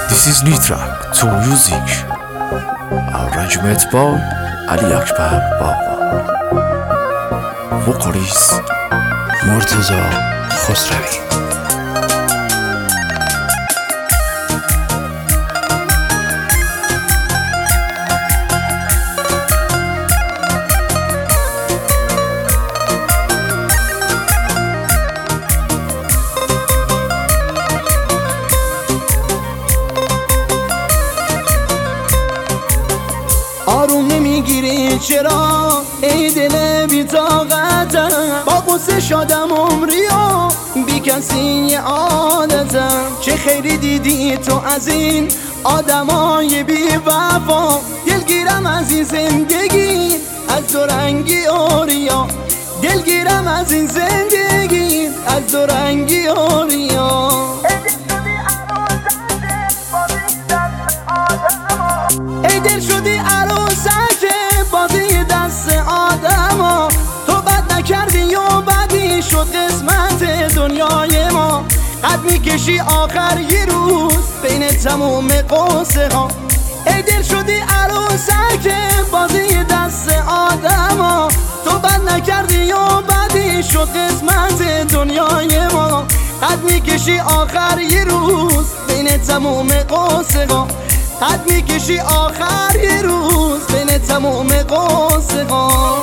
This is new track to music arrangement by Ali Akbar Baba. Vocalist Murtaza Khosravi. آروم نمیگیری چرا ای دل بی طاقتم، با قصه شدم عمری و بی کسی عادتم. چه خیری دیدی تو از این آدمای بی وفا، دلگیرم از این زندگی از دو رنگی آریا، دلگیرم از این زندگی از دو رنگی آریا. ای دل شدی عروسک بازی دست آدما، تو بد نکردی و بدی شد قسمت دنیای ما. قد میکشی آخر یه روز بین تموم قصه ها. ای دل شدی عروسک بازی دست آدما، تو بد نکردی و بدی شد قسمت دنیای ما. قد میکشی آخر یه روز بین تموم قصه ها. قد میکشی آخر یه روز بین تموم قصه ها.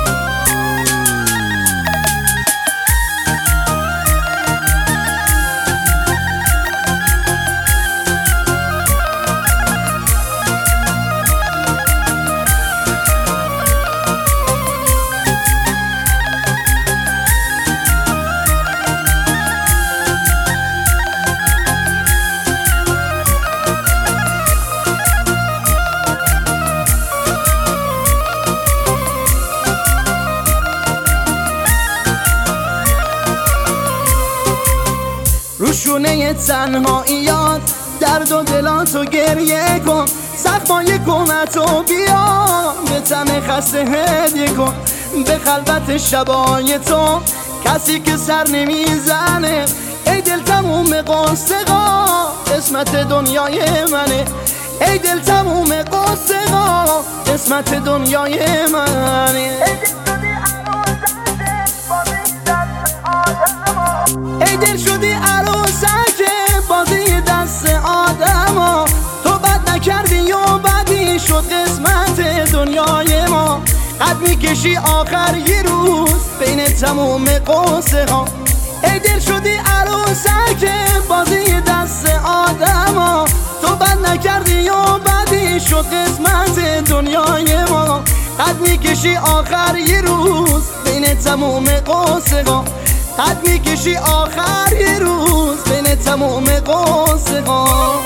روشونه تنهاییات درد و دلاتو گریه کن، زخمای کمتو بیا به تن خسته هدیه کن. به خلوت شبای تو کسی که سر نمیزنه، ای دل تموم قصه ها قسمت دنیای منه. ای دل تموم قصه ها قسمت دنیای منه. ای دل شدی عروسک بازی دست آدما، تو بد نکردی و بدی شد قسمت دنیای ما. قد میکشی آخر یه روز بین تموم قصه ها. ای دل شدی عروسک بازی دست آدما، تو بد نکردی و بدی شد قسمت دنیای ما. قد میکشی آخر یه روز بین تموم قصه ها. قد میکشی آخر یه روز بین تموم قصه ها.